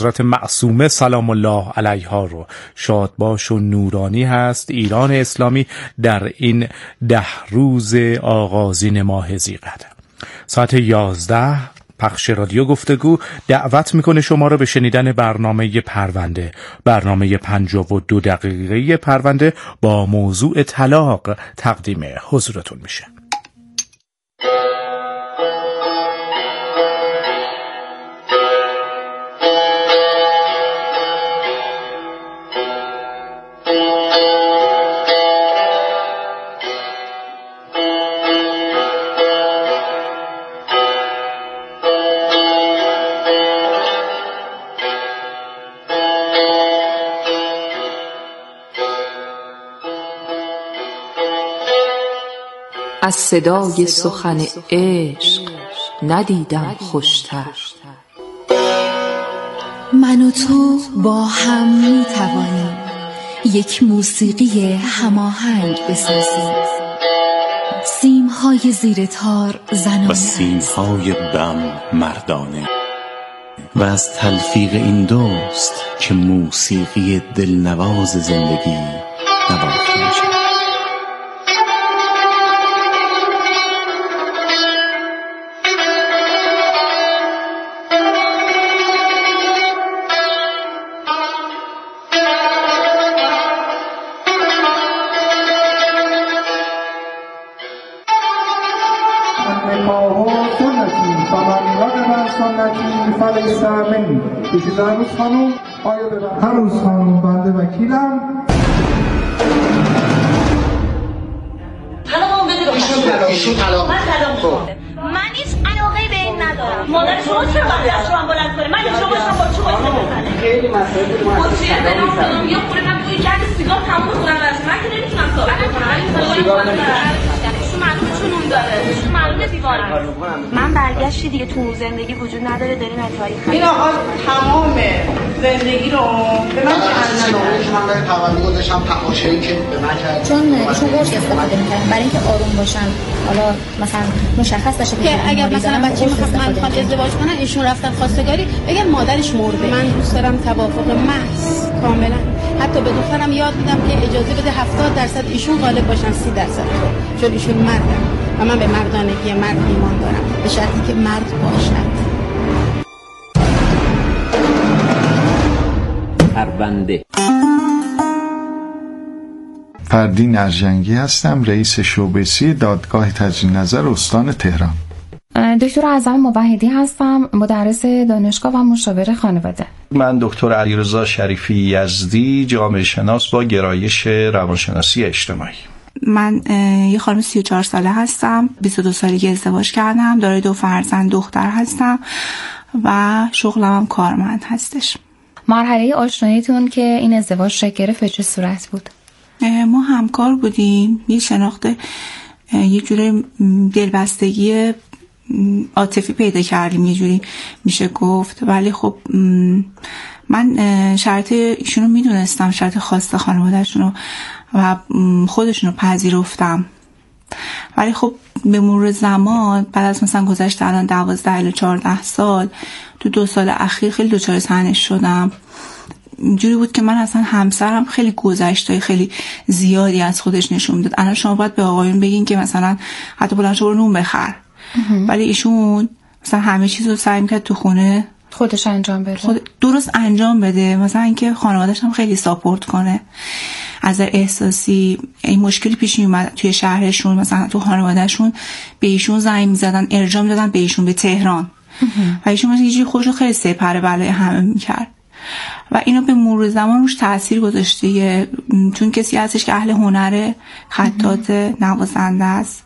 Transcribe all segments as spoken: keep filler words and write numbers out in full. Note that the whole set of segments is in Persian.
حضرت معصومه سلام الله علیها رو شادباش و نورانی هست ایران اسلامی در این ده روز آغازین ماه ذی‌قعده. ساعت یازده پخش رادیو گفتگو دعوت میکنه شما رو به شنیدن برنامه پرونده، برنامه پنجاه و دو دقیقه پرونده با موضوع طلاق تقدیم حضورتون میشه. از صدای سخن عشق ندیدم خوشتر. من و تو با هم می توانیم یک موسیقی هماهنگ بسازیم. سیم‌های زیر تار زنانه و سیم‌های بم مردانه و از تلفیق این دوست که موسیقی دلنواز زندگی نواخته میشه. هنوز خانوم هنوز خانوم بنده وکیلم. طلاقم بده به ایشون طلاق من طلاق می‌کنم. من هیچ علاقه‌ای به این ندارم. مادر شما چرا باید دستشوام بلند کنه؟ من شما باشم با چه واسه بزنه؟ خیلی مسائل ما مدیر بدم خودم یه خوره من توی گرد سیگار تموم کنم واسه من که نمیتونم صحبت کنم. سیگار نمی‌خورم. ایشون معلومه چون اون داره. ایشون معلومه دیوارم. من برگشتی دیگه تو زندگی وجود نداره داریم اتاری خرید. این آقا تمام زندگی رو به من کردن. من برای تولد گذاشتم تماشایی که به من کرد. چون ایشون قرص استفاده می‌کنن برای اینکه آروم باشن. حالا مثلا مشخص بشه که اگر مثلا بچه می‌خواد من می‌خواد ازدواج کنن ایشون رفتن خواستگاری بگن مادرش مرده. من دوست دارم توافق محض کاملا. حتی به دخترم یاد میدم که اجازه بده هفتاد درصد ایشون غالب باشن سی درصد تو. چون ایشون مردن و من به مردانگی مرد ایمان دارم به شرطی که مرد باشد. پرونده. فردین ارجنگی هستم، رئیس شعبه سی دادگاه تجدید نظر استان تهران. دکتر اعظم موحدی هستم، مدرس دانشگاه و مشاور خانواده. من دکتر علیرضا شریفی یزدی، جامعه شناس با گرایش روانشناسی اجتماعی. من یه خانم سی و چهار ساله هستم، بیست و دو سالگی ازدواج کردم، دارای دو فرزند دختر هستم و شغلم هم کارمند هستش. مرحله آشناییتون که این ازدواج شکل گرفت به چه صورت بود؟ ما همکار بودیم، یه شناخت یه جوری دلبستگی عاطفی پیدا کردیم، یه جوری میشه گفت. ولی خب من شرط ایشونو میدونستم، شرط خاص خانواده‌شونو و خودشونو پذیرفتم. ولی خب به مرور زمان بعد از مثلا گذشت الان دوازده الی چهارده سال، تو دو سال اخیر خیلی دچار سنش شدم. اینجوری بود که من اصلا همسرم خیلی گذشتای خیلی زیادی از خودش نشون میداد. الان شما باید به آقایون بگین که مثلا حتی بلند شو برو نون بخر، ولی ایشون مثلا همه چیز رو سعی میکرد تو خونه خودش انجام بده، خود درست انجام بده. مثلا اینکه خانواده‌اش هم خیلی ساپورت کنه از احساسی. این مشکلی پیش میومد توی شهرشون، مثلا تو خانواده‌شون به ایشون زنگ میزدن، ارجاع میدادن به ایشون به تهران و ایشون مثلا یه جوری خودش رو خیلی سپر بالای همه میکرد و اینو به مرور زمان روش تاثیر گذاشته، چون کسی هستش که اهل هنره، خطاط، نوازنده است.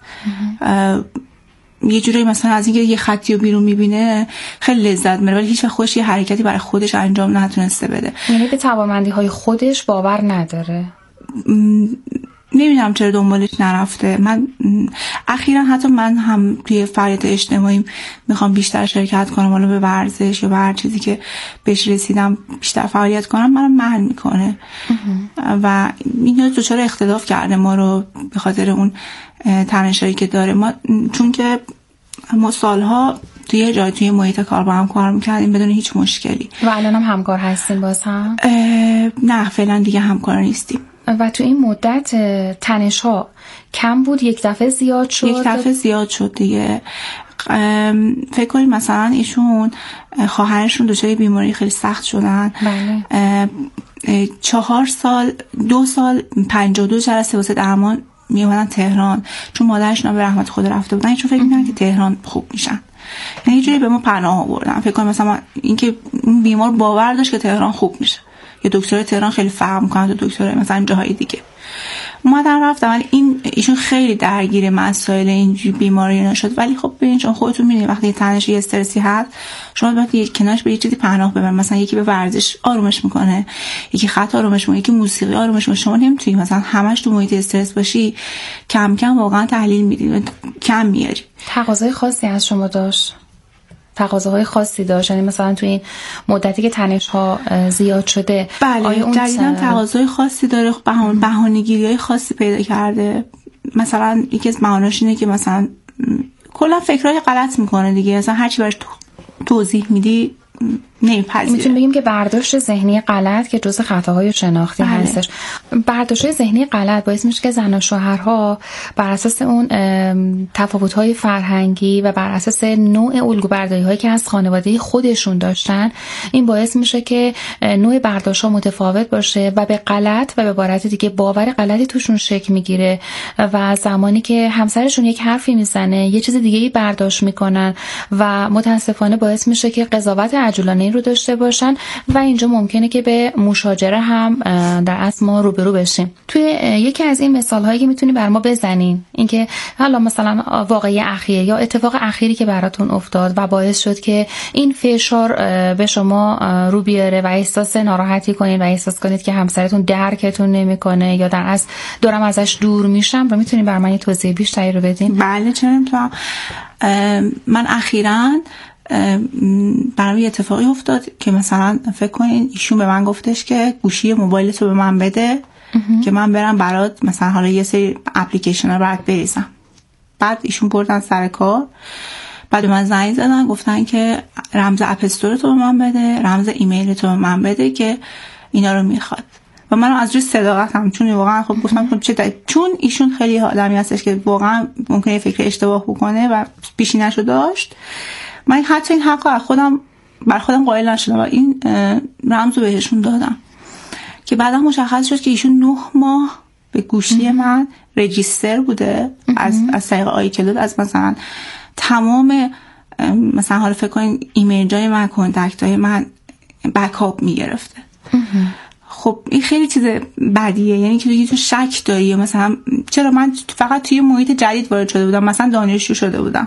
یه جوری مثلا از اینکه یه خطی رو بیرون میبینه خیلی لذت میبره، ولی هیچ وقت خودش یه حرکتی برای خودش انجام نتونسته بده. یعنی به توانمندی های خودش باور نداره. نمیدونم چرا دنبالش نرفته. من اخیرا حتی من هم توی فعالیت اجتماعی میخوام بیشتر شرکت کنم، حالا به ورزش یا به هر چیزی که بهش رسیدم بیشتر فعالیت کنم، منو منع میکنه و این دچار اختلاف کرده ما رو به خاطر اون تنشایی که داره. ما چون که ما سالها توی جای توی محیط کار با هم کار میکردیم بدون هیچ مشکلی. و الان هم همکار هستیم باز هم؟ نه فعلا دیگه همکار نیستیم. و تو این مدت تنش ها کم بود یک دفعه زیاد شد؟ یک دفعه زیاد شد دیگه. فکر کنید مثلا ایشون خواهرشون دچار بیماری خیلی سخت شدن. بله. چهار سال دو سال پنجاه و دو جلسه واسه درمان میومدن تهران، چون مادرشون به رحمت خدا رفته بودن، چون فکر می‌کردن که تهران خوب میشن. یعنی یه جوری به ما پناه آوردن. فکر کنم مثلا اینکه این بیمار باور داشت که تهران خوب میشه، یا دکتر تهران خیلی فرق می‌کنه تا دکتر مثلا جاهای دیگه. اومدن رفتم، ولی این ایشون خیلی درگیر مسائل این بیماری نشد. ولی خب ببین چون خودتون می‌دونید وقتی تنش یه استرسی هست، شما باید یک کنارش به یه چیزی پناه ببرید. مثلا یکی به ورزش آرومش میکنه، یکی خط آرومش میکنه، یکی موسیقی آرومش میکنه. شما نمیتونید مثلا همش تو محیط استرس باشی. کم کم واقعا تحلیل میدید، کم میاری. تقاضای خاصی از شما داشت؟ تقاضاهای خاصی داشت؟ یعنی مثلا تو این مدتی که تنش ها زیاد شده بله جدیداً تقاضای خاصی داره، بهانه بهانه‌گیری‌های خاصی پیدا کرده. مثلا یکی از بهانه‌اش اینه که مثلا کلا فکرای غلط میکنه دیگه، مثلا هر چی براش توضیح میدی نمیپذیره. میتونیم بگیم که برداشت ذهنی غلط که جزء خطاهای شناختی بله. هستش. برداشت ذهنی غلط باعث میشه که زن و شوهرها بر اساس اون تفاوت‌های فرهنگی و بر اساس نوع الگوبرداری‌هایی که از خانواده خودشون داشتن، این باعث میشه که نوع برداشت‌ها متفاوت باشه و به غلط و به عبارت دیگه باور غلطی توشون شکل میگیره و زمانی که همسرشون یک حرفی میزنه یه چیز دیگه‌ای برداشت میکنن و متاسفانه باعث میشه که قضاوت عجولانه رو داشته باشن و اینجا ممکنه که به مشاجره هم در اصل ما روبرو بشیم. توی یکی از این مثال هایی که میتونی بر ما بزنین، اینکه حالا مثلا واقعی اخیر یا اتفاق اخیری که براتون افتاد و باعث شد که این فشار به شما رو بیاره و احساس ناراحتی کنین و احساس کنید که همسرتون درکتون نمیکنه یا در اصل دارم ازش دور میشم، رو میتونین بر من توضیح بیشتری رو بدین؟ بله چرا نمیتونم. من اخیراً برام یه اتفاقی افتاد که مثلا فکر کنین ایشون به من گفتش که گوشی موبایلتو به من بده که من برم برات مثلا حالا یه سری اپلیکیشن رو برات بریزم. بعد ایشون بردن سر کار، بعد من زنگ زدن گفتن که رمز اپ استورتو به من بده، رمز ایمیلتو به من بده که اینا رو میخواد. و من از روی صداقتم، چون واقعا خب گفتم خب چه دای... چون ایشون خیلی آدمی هستش که واقعا ممکنه فکر اشتباه بکنه و پیشینه‌شو داشت، من حتی این حق رو خودم بر خودم قائل نشدم و این رمز رو بهشون دادم که بعدا مشخص شد که ایشون نه ماه به گوشی من رجیستر بوده از از طریق آی کلود، از مثلا تمام مثلا حالا فکر کنین ایمیل‌های من، کانتکت‌های من بکاپ میگرفته. خب این خیلی چیز بدیه، یعنی که تو شک داری مثلا چرا من فقط توی محیط جدید وارد شده بودم، مثلا دانشجو شده بودم.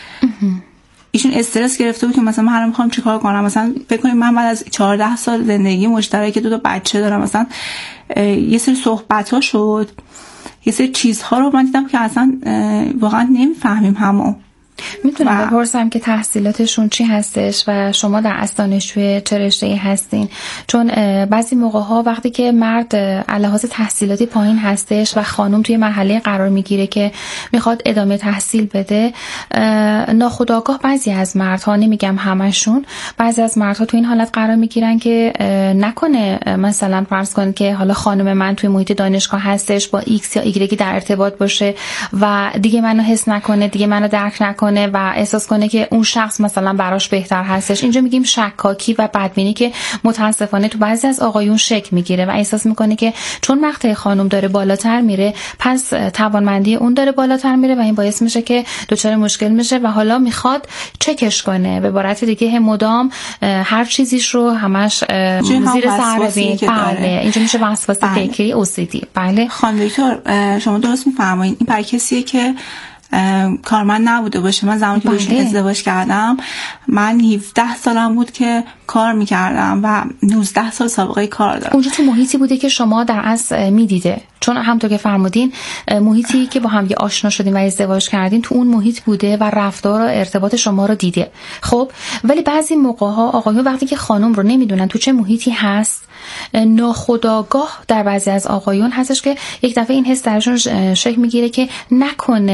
ایشون استرس گرفته بود که مثلا من الان میخوام چیکار کنم. مثلا فکر کنید من بعد از چهارده سال زندگی مشترک دو تا بچه دارم، مثلا یه سری صحبت‌ها شد، یه سری چیزها رو من دیدم که اصلا واقعا نمیفهمیم همو. میتونم بپرسم که تحصیلاتشون چی هستش و شما در اصل دانشجوی چه رشته‌ای هستین؟ چون بعضی موقع‌ها وقتی که مرد علاوه تحصیلاتی پایین هستش و خانم توی مرحله قرار میگیره که میخواد ادامه تحصیل بده، ناخودآگاه بعضی از مردها، نمیگم همشون، بعضی از مردها توی این حالت قرار میگیرن که نکنه مثلا فرض کن که حالا خانم من توی محیط دانشگاه هستش با ایکس یا ایگرگی در ارتباط باشه و دیگه منو حس نکنه، دیگه منو درک نکنه و احساس کنه که اون شخص مثلا براش بهتر هستش. اینجا میگیم شکاکی و بدبینی که متاسفانه تو بعضی از آقایون شک میگیره و احساس میکنه که چون مقطع خانم داره بالاتر میره پس توانمندی اون داره بالاتر میره و این باعث میشه که دچار مشکل میشه و حالا میخواد چکش کنه. به عبارت دیگه مدام هر چیزیش رو همش زیر سر ببین. بله اینجا میشه وسواس فکری او سی دی. بله خانم دکتر شما درست میفرمایید. این برای کسیه که کارمند نبوده باشه. من زمانی که باشون ازدواج کردم من هفده سالم بود که کار میکردم و نوزده سال سابقه کار دارم. اونجا تو محیطی بوده که شما در اصل میدیده، چون همونطور که فرمودین محیطی که با هم یه آشنا شدین و ازدواج کردین تو اون محیط بوده و رفتار و ارتباط شما رو دیده. خب ولی بعضی موقع‌ها آقایون وقتی که خانم رو نمیدونن تو چه محیطی هست، ناخودآگاه در بعضی از آقایون هستش که یک دفعه این حس درشون شکل میگیره که نکنه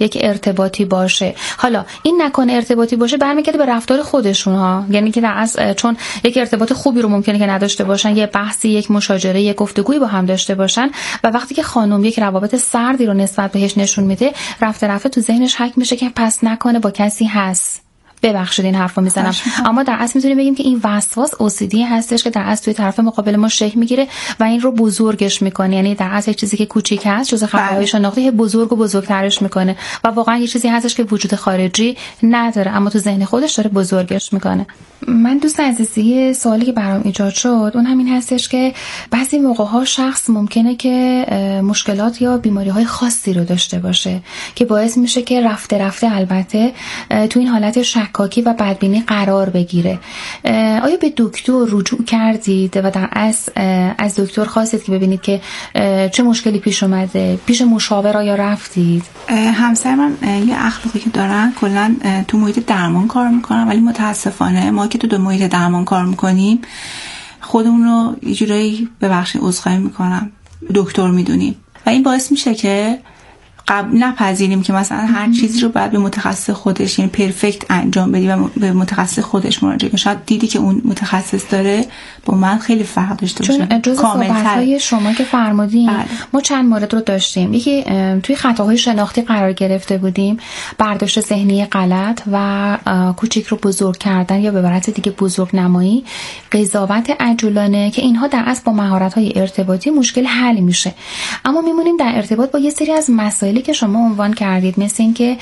یک ارتباطی باشه. حالا این نکنه ارتباطی باشه برمیگرده به رفتار خودشون ها، یعنی که در از چون یک ارتباط خوبی رو ممکنه که نداشته باشن، یه بحثی، یک مشاجره، یک گفتگویی با هم داشته باشن و وقتی که خانم یک روابط سردی رو نسبت بهش نشون میده، رفته رفته تو ذهنش حک میشه که پس نکنه با کسی هست. ببخشید این حرفو میزنم، اما در اصل میتونیم بگیم که این وسواس اوسیدی هستش که در اصل توی طرف مقابل ما شکل میگیره و این رو بزرگش میکنه. یعنی در اصل یک چیزی که کوچیک هست جزء خطاهای شناختی بزرگ و بزرگترش میکنه و واقعا یه چیزی هستش که وجود خارجی نداره اما تو ذهن خودش داره بزرگش میکنه. من دوست عزیزی سوالی که برام ایجاد شد اون همین هستش که بعضی موقع‌ها شخص ممکنه که مشکلات یا بیماری‌های خاصی رو داشته باشه که باعث میشه که رفته رفته البته تو این حالت شکاکی و بدبینی قرار بگیره. آیا به دکتر رجوع کردید و در اصل از دکتر خواستید که ببینید که چه مشکلی پیش اومده؟ پیش مشاور آیا رفتید؟ همسر من یه اخلاقی که دارن کلا تو محیط درمان کار میکنن، ولی متاسفانه ما که تو دو محیط درمان کار میکنیم خودمون رو یه جورایی ببخشید عذرخواهی میکنم دکتر میدونیم و این باعث میشه که قبل نپذیریم که مثلا هر چیزی رو باید به متخصص خودش یعنی پرفکت انجام بدی و به متخصص خودش مراجعه کنی. شاید دیدی که اون متخصص داره با من خیلی فرق داشته باشه. چون جزء صحبت‌های شما که فرمودین بله. ما چند مورد رو داشتیم. یکی توی خطاهای شناختی قرار گرفته بودیم، برداشت ذهنی غلط و کوچیک رو بزرگ کردن یا به عبارت دیگه بزرگ نمایی، قضاوت عجولانه که اینها در اصل با مهارت‌های ارتباطی مشکل حل میشه. اما میمونیم در ارتباط با یه سری از مسائل که شما عنوان کردید، مثل این که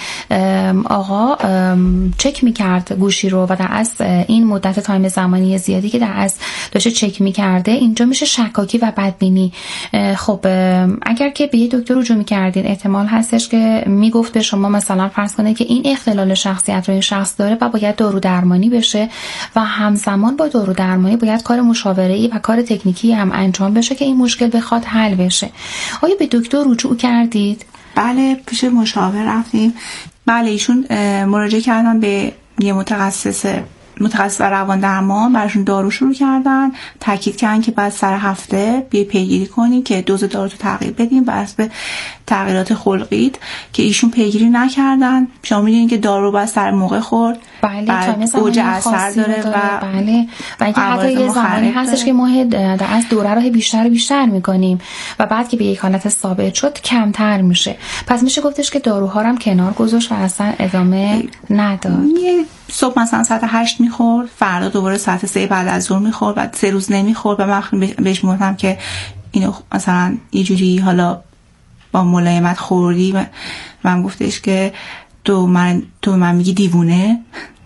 آقا چک میکرد گوشی رو و در اصل این مدت تایم زمانی زیادی که در اصل داشته چک میکرده، اینجا میشه شکاکی و بدبینی. خب اگر که به یه دکتر رجوع میکردین احتمال هستش که میگفت به شما مثلا فرض کنه که این اختلال شخصیت رو این شخص داره و باید دارو درمانی بشه و همزمان با دارو درمانی باید کار مشاوره‌ای و کار تکنیکی هم انجام بشه که این مشکل بخواد حل بشه. آیا به دکتر رجوع کردید؟ بله پیش مشاور رفتیم. بله ایشون مراجعه کردن به یه متخصص متخصص و روان درمان، براشون دارو شروع کردن، تاکید کردن که بعد سر هفته بیای پیگیری کنی که دوز دارو تو تغییر بدیم بر اساس تغییرات خلقیت که ایشون پیگیری نکردن. شما میدونین که دارو باید سر موقع خورد، بله اوج اثر داره و بله و اینکه حتی یه زمانی هستش که ما در از دوره رو بیشتر و بیشتر میکنیم و بعد که به یک حالت ثابت شد کمتر میشه. پس میشه گفتش که داروها رو هم کنار گذاشت و اصلا ادامه نداد. صبح مثلا ساعت هشت میخورد، فردا دوباره ساعت سه بعد از ظهر میخورد، بعد سه روز نمیخورد و من بهش میگفتم که اینو مثلا یه جوری حالا با ملایمت خوردی و من گفتش که تو من تو من میگی دیوونه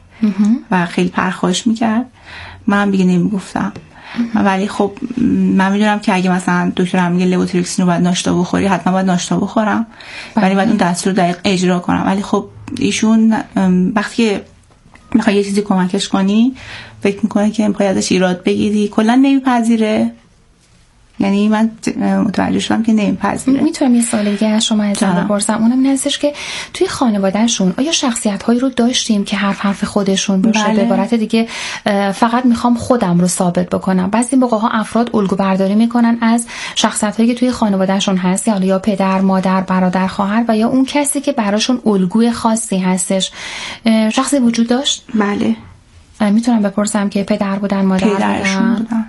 و خیلی پرخاش میکرد. من دیگه نمیگفتم ولی خب من میدونم که اگه مثلا دکترم میگه لووتیروکسین رو باید ناشتا بخوری حتما باید ناشتا بخورم ولی باید اون دستور دقیق اجرا کنم. ولی خب ایشون وقتی که میخوای یه چیزی کمکش کنی فکر میکنه که میخوای ازش ایراد بگیری، کلا نمیپذیره. یعنی من متوجه شدم که نمیپذیره. میتونم یه سوال دیگه از شما ازم بپرسم؟ اونم این هستش که توی خانوادهشون آیا شخصیت هایی رو داشتیم که حرف حرف خودشون باشه؟ بله. به عبارت دیگه فقط میخوام خودم رو ثابت بکنم. بعضی موقع ها افراد الگو برداری میکنن از شخصیت هایی که توی خانوادهشون هست، یا یا پدر، مادر، برادر، خواهر و یا اون کسی که براشون الگوی خاصی هستش. شخصی وجود داشت؟ بله. میتونم بپرسم که پدر بودن، مادر پدرشون بودن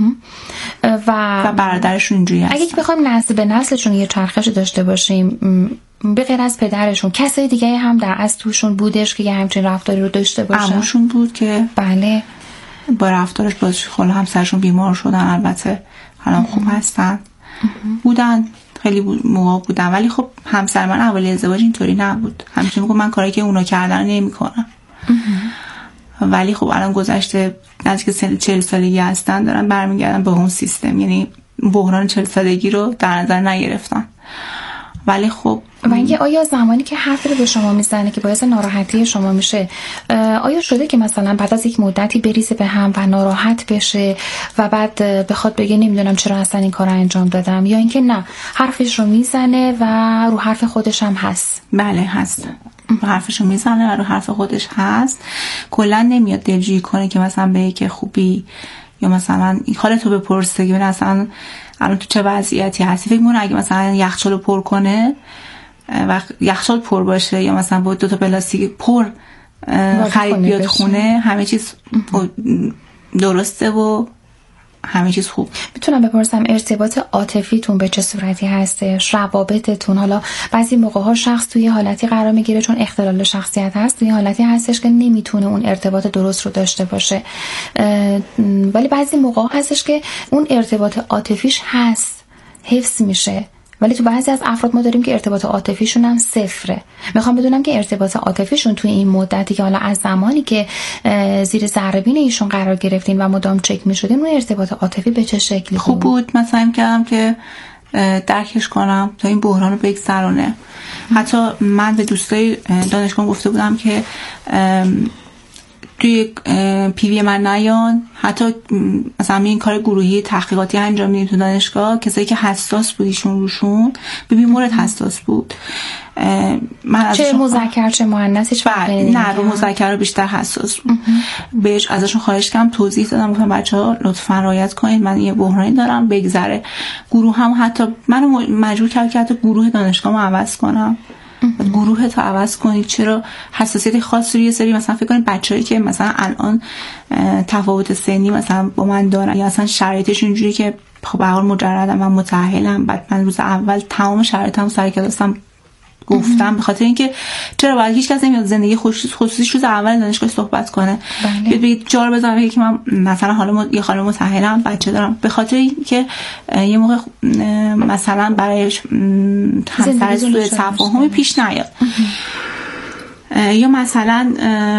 و, و برادرشون اینجوری هستن. اگه که بخوایم نسل به نسلشون یه چرخش داشته باشیم، به غیر از پدرشون کسای دیگه هم در از توشون بودش که یه همچین رفتاری رو داشته باشن؟ عموشون بود که بله با رفتارش باز خلا همسرشون بیمار شدن، البته الان خوب هستن. بودن خیلی موقع بودن ولی خب همسر من اول ازدواج اینطوری نبود، همیشه میگم من کاری که اونا کردن نمیکنم. ولی خب الان گذشته نزدیک چهل سالگی هستن دارن برمیگردن به اون سیستم، یعنی بحران چهل سالگی رو در نظر نگرفتن. ولی خب و اینکه آیا زمانی که حرفی رو به شما میزنه که باعث ناراحتی شما میشه، آیا شده که مثلا بعد از یک مدتی بریزه به هم و ناراحت بشه و بعد بخواد بگه نمیدونم چرا اصلا این کار رو انجام دادم، یا اینکه نه حرفش رو میزنه و رو حرف خودش هم هست؟ بله هست، رو حرفش رو میزنه و رو حرف خودش هست. کلا نمیاد دلجویی کنه که مثلا بگه که خوبی یا مثلا حالتو بپرسه که مثلا الان تو چه وضعیتی هستی. فکر می‌کنم اگه مثلا یخچالو پر کنه وقت یخچال پر باشه یا مثلا با دو تا پلاستیک پر خرید بیاد خونه، همه چیز درسته و همه چیز خوب. میتونم بپرسم ارتباط عاطفیتون به چه صورتی هستش؟ روابطتون، حالا بعضی موقع ها شخص توی حالتی قرار میگیره چون اختلال شخصیت هست، توی حالتی هستش که نمیتونه اون ارتباط درست رو داشته باشه، ولی بعضی موقع هستش که اون ارتباط عاطفیش هست، حفظ میشه، ولی تو بعضی از افراد ما داریم که ارتباط عاطفیشون هم صفره. میخوام بدونم که ارتباط عاطفیشون توی این مدتی که حالا از زمانی که زیر ذره‌بین ایشون قرار گرفتین و مدام چک میشدین، اون ارتباط عاطفی به چه شکلی خوب بود؟ مثلا کردم که درکش کنم تا این بحران رو بگذرونه. حتی من به دوستای دانشگاه گفته بودم که توی پیوی من نیان، حتی مثلا این کار گروهی تحقیقاتی انجام میدیم تو دانشگاه، کسایی که حساس بودیشون روشون ببین مورد حساس بود، من از چه مذکر چه مؤنث هیچ فرقی نه، رو مذکر رو بیشتر حساس بود. بهش ازشون خواهش کردم توضیح دادم، گفتم بچه‌ها لطفاً رعایت کنید، من یه بحرانی دارم بگذره. گروه هم حتی منو مجبور کرد که حتی گروه دانشگاهمو عوض کنم. گروه تو عوض کنید، چرا حساسیت خاصی روی سری مثلا فکر کنید بچه‌ای که مثلا الان تفاوت سنی مثلا با من دارن یا اصلا شرایطش اینجوری که خب به هر حال مجردم من متأهلم، بعد من روز اول تمام شرایطم سر کلاسم گفتم، به خاطر اینکه چرا باید هیچ کس نمیاد زندگی خصوصیش روز اول دانشگاه صحبت کنه، بیاد بگید جار بزنم بگید که من مثلا حالا یه خانم متأهلم بچه دارم، به خاطر اینکه یه موقع مثلا برای همسر سوء تفاهمی پیش نیاد. یا مثلا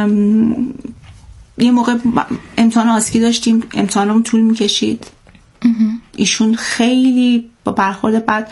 یه موقع امتحان آسکی داشتیم، امتحانمون طول میکشید، ایشون خیلی با برخورد بعد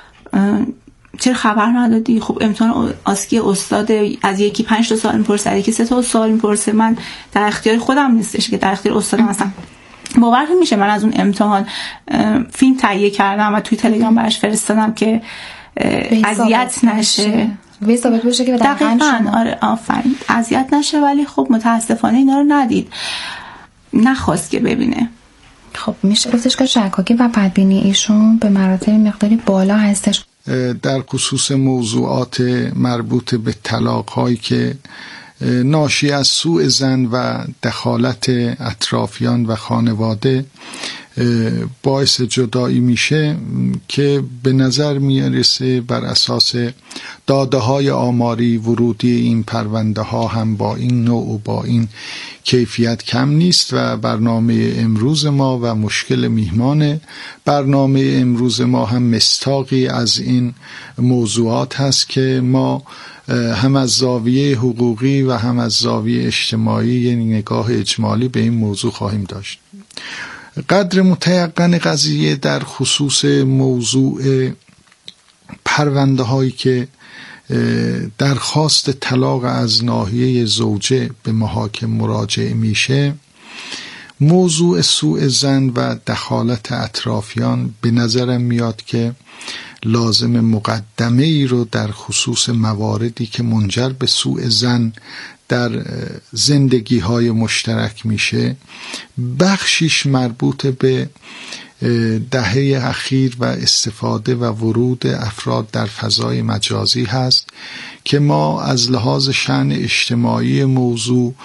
چرا خبر ندادی؟ خب امتحان آسکی استاد از یکی پنج تا سوال میپرسه، از یکی سه تا سوال میپرسه، من در اختیار خودم نیستش که در اختیار استادم مثلا باورتون میشه من از اون امتحان فیلم تهیه کردم و توی تلگرام براش فرستادم که اذیت نشه، به ثابت بشه که دقیقاً آره آفرین اذیت نشه، ولی خب متاسفانه اینا رو ندید، نخواست که ببینه. خب میشه گفتش که شکاکی و بدبینی ایشون به مراتب مقداری بالا هستش. در خصوص موضوعات مربوط به طلاق هایی که ناشی از سوء ظن و دخالت اطرافیان و خانواده باعث جدایی میشه که به نظر میرسه بر اساس داده های آماری ورودی این پرونده ها هم با این نوع و با این کیفیت کم نیست و برنامه امروز ما و مشکل میهمان برنامه امروز ما هم مستاقی از این موضوعات هست که ما هم از زاویه حقوقی و هم از زاویه اجتماعی یعنی نگاه اجمالی به این موضوع خواهیم داشت. قدر متیقن قضیه در خصوص موضوع پرونده هایی که درخواست طلاق از ناحیه زوجه به محاکم مراجعه میشه، موضوع سوء ظن و دخالت اطرافیان به نظرم میاد که لازم مقدمه ای رو در خصوص مواردی که منجر به سوء ظن در زندگی های مشترک میشه، بخشیش مربوط به دهه اخیر و استفاده و ورود افراد در فضای مجازی هست که ما از لحاظ شأن اجتماعی موضوع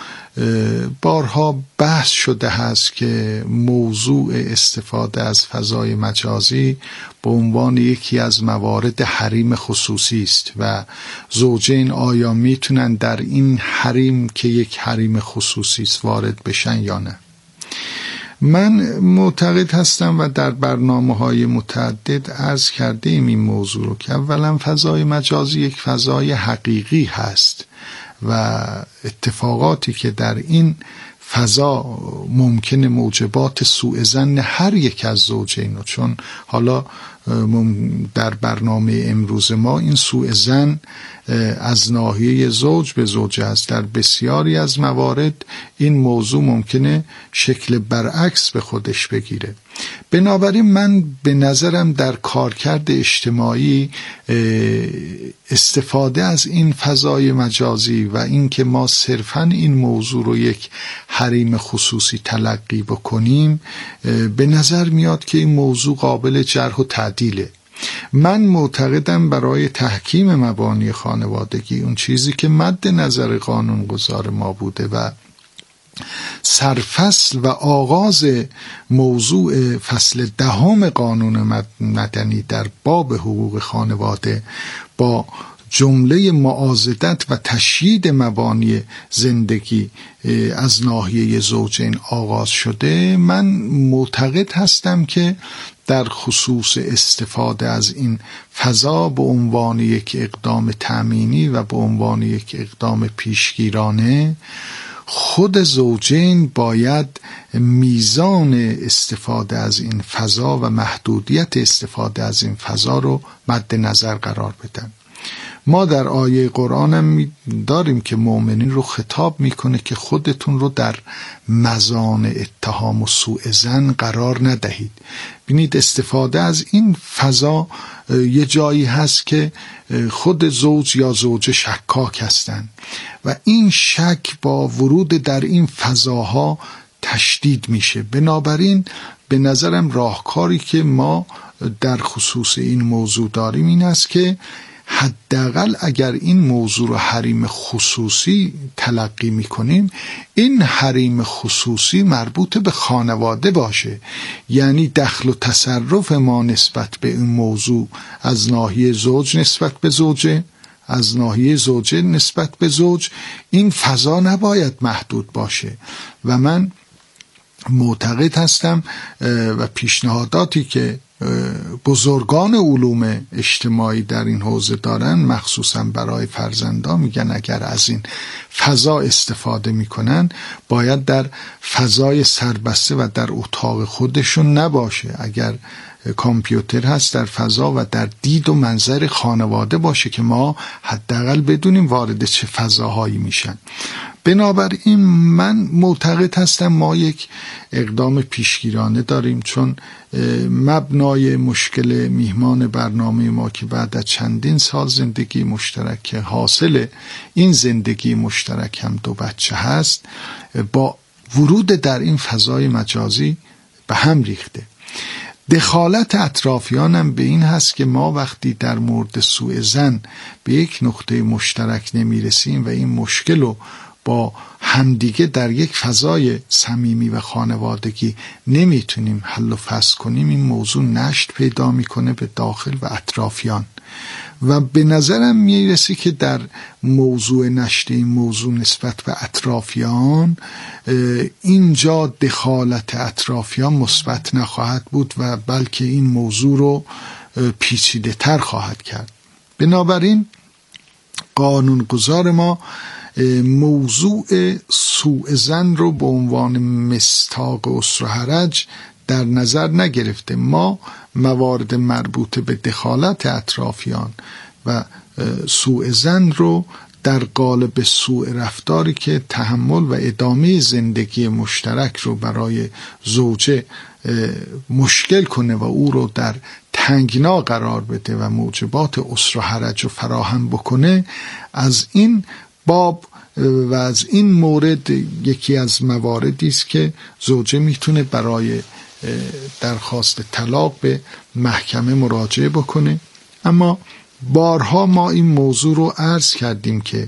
بارها بحث شده هست که موضوع استفاده از فضای مجازی به عنوان یکی از موارد حریم خصوصی است و زوجین آیا میتونن در این حریم که یک حریم خصوصی است وارد بشن یا نه. من معتقد هستم و در برنامه‌های متعدد عرض کرده ایم این موضوع رو که اولا فضای مجازی یک فضای حقیقی هست و اتفاقاتی که در این فضا ممکن موجبات سوء ظن هر یک از زوجین، چون حالا در برنامه امروز ما این سوء ظن از ناحیه زوج به زوجه است. در بسیاری از موارد این موضوع ممکنه شکل برعکس به خودش بگیره. بنابراین من به نظرم در کارکرد اجتماعی استفاده از این فضای مجازی و این که ما صرفاً این موضوع رو یک حریم خصوصی تلقی بکنیم، به نظر میاد که این موضوع قابل جرح و تعدیله من معتقدم برای تحکیم مبانی خانوادگی، اون چیزی که مد نظر قانونگذار ما بوده و سرفصل و آغاز موضوع فصل دهم قانون مدنی در باب حقوق خانواده با جمله معاضدت و تشیید مبانی زندگی از ناحیه زوجین آغاز شده، من معتقد هستم که در خصوص استفاده از این فضا به عنوان یک اقدام تأمینی و به عنوان یک اقدام پیشگیرانه، خود زوجین باید میزان استفاده از این فضا و محدودیت استفاده از این فضا رو مد نظر قرار بدن. ما در آیه قرآن هم داریم که مؤمنین رو خطاب میکنه که خودتون رو در مزان اتهام و سوء ظن قرار ندهید. ببینید استفاده از این فضا یه جایی هست که خود زوج یا زوجه شکاک هستن و این شک با ورود در این فضاها تشدید میشه. بنابراین به نظرم راهکاری که ما در خصوص این موضوع داریم این است که حداقل اگر این موضوع رو حریم خصوصی تلقی میکنیم، این حریم خصوصی مربوط به خانواده باشه، یعنی دخل و تصرف ما نسبت به این موضوع از ناحیه زوج نسبت به زوجه، از ناحیه زوجه نسبت به زوج، این فضا نباید محدود باشه. و من معتقد هستم و پیشنهاداتی که بزرگان علوم اجتماعی در این حوزه دارن، مخصوصا برای فرزندان، میگن اگر از این فضا استفاده میکنن باید در فضای سربسته و در اتاق خودشون نباشه. اگر کامپیوتر هست در فضا و در دید و منظر خانواده باشه که ما حداقل بدونیم وارد چه فضاهایی میشن. بنابراین من معتقد هستم ما یک اقدام پیشگیرانه داریم، چون مبنای مشکل میهمان برنامه ما که بعد از چندین سال زندگی مشترک که حاصل این زندگی مشترک هم دو بچه هست، با ورود در این فضای مجازی به هم ریخته. دخالت اطرافیانم به این هست که ما وقتی در مورد سوء ظن به یک نقطه مشترک نمیرسیم و این مشکل رو با همدیگه در یک فضای صمیمی و خانوادگی نمیتونیم حل و فصل کنیم، این موضوع نشت پیدا میکنه به داخل و اطرافیان. و به نظرم میرسی که در موضوع نشت این موضوع نسبت به اطرافیان، اینجا دخالت اطرافیان مثبت نخواهد بود و بلکه این موضوع رو پیچیده تر خواهد کرد. بنابراین قانونگذار ما موضوع سوء ظن رو به عنوان مصداق اسر و حرج در نظر نگرفته. ما موارد مربوط به دخالت اطرافیان و سوء ظن رو در قالب سوء رفتاری که تحمل و ادامه زندگی مشترک رو برای زوجه مشکل کنه و او رو در تنگنا قرار بده و موجبات اسر و حرج رو فراهم بکنه، از این باب و از این مورد یکی از مواردی است که زوجه میتونه برای درخواست طلاق به محکمه مراجعه بکنه. اما بارها ما این موضوع رو عرض کردیم که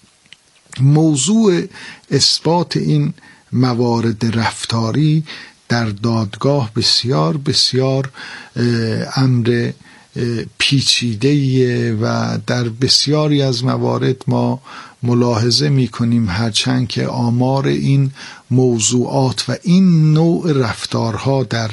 موضوع اثبات این موارد رفتاری در دادگاه بسیار بسیار امر پیچیده‌ایه و در بسیاری از موارد ما ملاحظه می‌کنیم هرچند که آمار این موضوعات و این نوع رفتارها در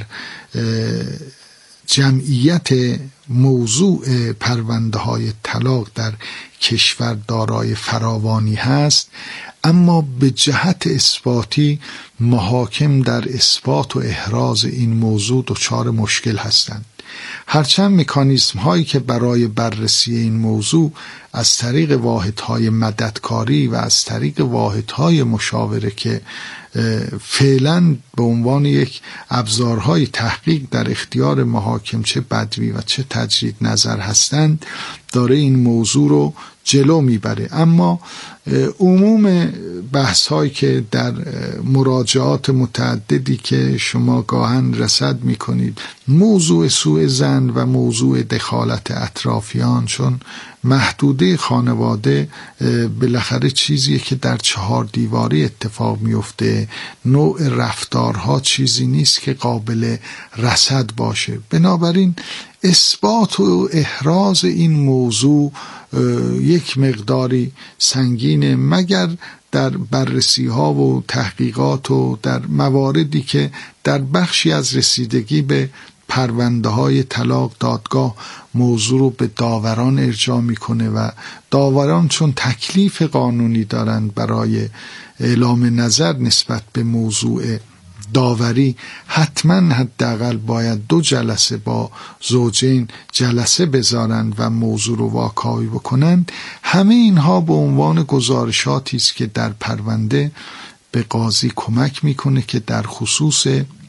جمعیت موضوع پرونده‌های طلاق در کشور دارای فراوانی هست، اما به جهت اثباتی محاکم در اثبات و احراز این موضوع دچار مشکل هستند. هرچند مکانیزم هایی که برای بررسی این موضوع از طریق واحدهای مددکاری و از طریق واحدهای مشاوره که فعلا به عنوان یک ابزارهای تحقیق در اختیار محاکم چه بدوی و چه تجدید نظر هستند، داره این موضوع رو جلو میبره. اما عموم بحث هایی که در مراجعات متعددی که شما گاهن رصد میکنید، موضوع سوء ظن و موضوع دخالت اطرافیان، چون محدوده خانواده بالاخره چیزیه که در چهار دیواری اتفاق میفته، نوع رفتارها چیزی نیست که قابل رصد باشه. بنابراین اثبات و احراز این موضوع یک مقداری سنگینه، مگر در بررسی ها و تحقیقات و در مواردی که در بخشی از رسیدگی به پرونده های طلاق دادگاه موضوع رو به داوران ارجاع میکنه و داوران چون تکلیف قانونی دارند برای اعلام نظر نسبت به موضوع داوری، حتما حداقل باید دو جلسه با زوجین جلسه بذارند و موضوع رو واکاوی بکنند. همه اینها به عنوان گزارشاتی است که در پرونده به قاضی کمک میکنه که در خصوص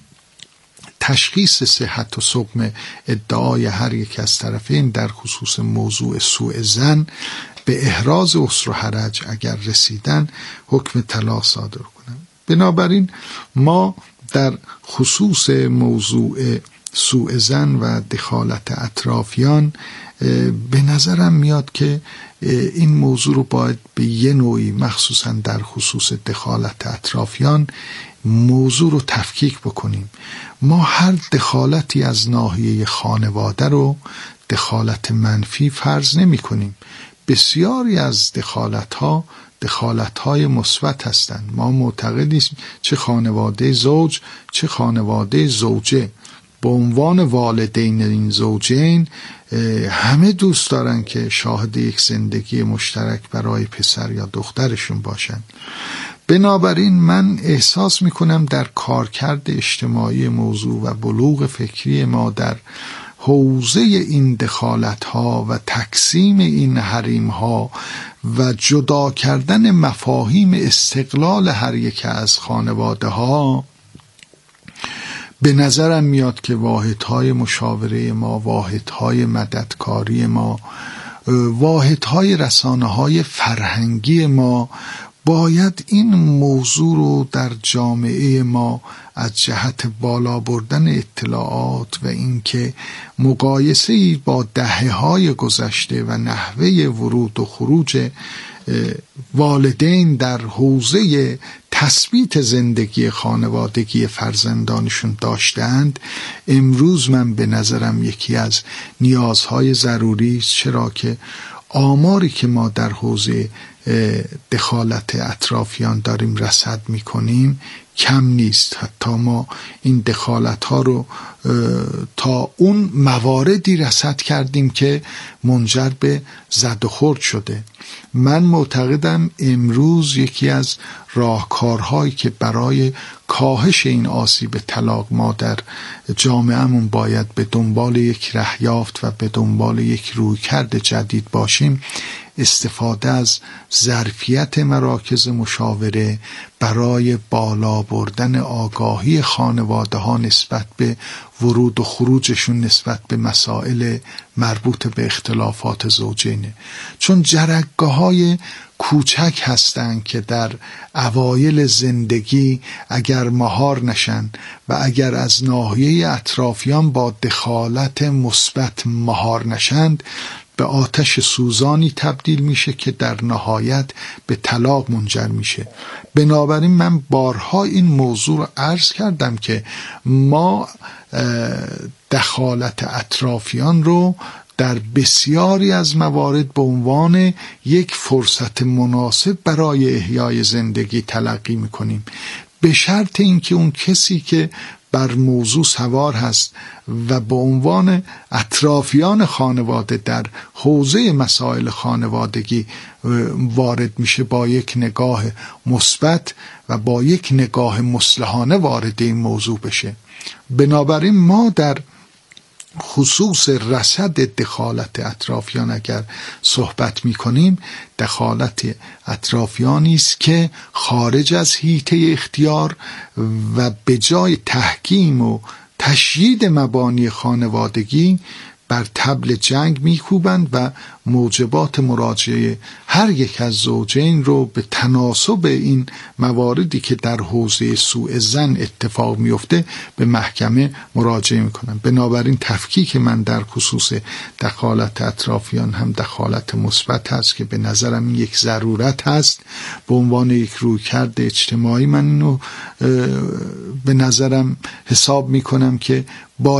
تشخیص صحت و سقم ادعای هر یک از طرفین در خصوص موضوع سوء ظن به احراز عسر و حرج اگر رسیدن حکم طلاق صادر کنند. بنابراین ما در خصوص موضوع سوء ظن و دخالت اطرافیان به نظرم میاد که این موضوع رو باید به یه نوعی مخصوصا در خصوص دخالت اطرافیان موضوع رو تفکیک بکنیم. ما هر دخالتی از ناحیه خانواده رو دخالت منفی فرض نمی کنیم. بسیاری از دخالت ها دخالت های مثبت هستند. ما معتقدیم چه خانواده زوج چه خانواده زوجه به عنوان والدین این زوجین همه دوست دارن که شاهد یک زندگی مشترک برای پسر یا دخترشون باشن. بنابراین من احساس میکنم در کارکرد اجتماعی موضوع و بلوغ فکری ما در حوزه این دخالت ها و تقسیم این حریم ها و جدا کردن مفاهیم استقلال هر یک از خانواده ها، به نظرم میاد که واحدهای مشاوره ما، واحدهای مددکاری ما، واحدهای رسانه های فرهنگی ما باید این موضوع رو در جامعه ما از جهت بالا بردن اطلاعات و اینکه مقایسه‌ای با دهه‌های گذشته و نحوه ورود و خروج والدین در حوزه تثبیت زندگی خانوادگی فرزندانشون داشتند، امروز من به نظرم یکی از نیازهای ضروری است، چرا که آماری که ما در حوزه دخالت اطرافیان داریم رصد میکنیم کم نیست. حتی ما این دخالت ها رو تا اون مواردی رصد کردیم که منجر به زد و خورد شده. من معتقدم امروز یکی از راهکارهایی که برای کاهش این آسیب طلاق ما در جامعهمون باید به دنبال یک رهیافت و به دنبال یک رویکرد جدید باشیم، استفاده از ظرفیت مراکز مشاوره برای بالا بردن آگاهی خانواده ها نسبت به ورود و خروجشون نسبت به مسائل مربوط به اختلافات زوجینه. چون جرگه های کوچک هستند که در اوایل زندگی اگر مهار نشن و اگر از ناحیه اطرافیان با دخالت مثبت مهار نشند به آتش سوزانی تبدیل میشه که در نهایت به طلاق منجر میشه. بنابراین من بارها این موضوع رو عرض کردم که ما دخالت اطرافیان رو در بسیاری از موارد به عنوان یک فرصت مناسب برای احیای زندگی تلقی میکنیم، به شرط اینکه اون کسی که بر موضوع سوار هست و به عنوان اطرافیان خانواده در حوزه مسائل خانوادگی وارد میشه با یک نگاه مثبت و با یک نگاه مصلحانه وارد این موضوع بشه. بنابراین ما در خصوص رصد دخالت اطرافیان اگر صحبت می‌کنیم، دخالت اطرافیانی است که خارج از حیطه اختیار و به جای تحکیم و تشیید مبانی خانوادگی بر طبل جنگ میکوبند و موجبات مراجعه هر یک از زوجین رو به تناسب این مواردی که در حوزه سوء ظن اتفاق میفته به محکمه مراجعه میکنن. بنابراین تفکیک من در خصوص دخالت اطرافیان هم دخالت مثبت هست که به نظرم این یک ضرورت هست. به عنوان یک رویکرد اجتماعی من اینو به نظرم حساب میکنم که با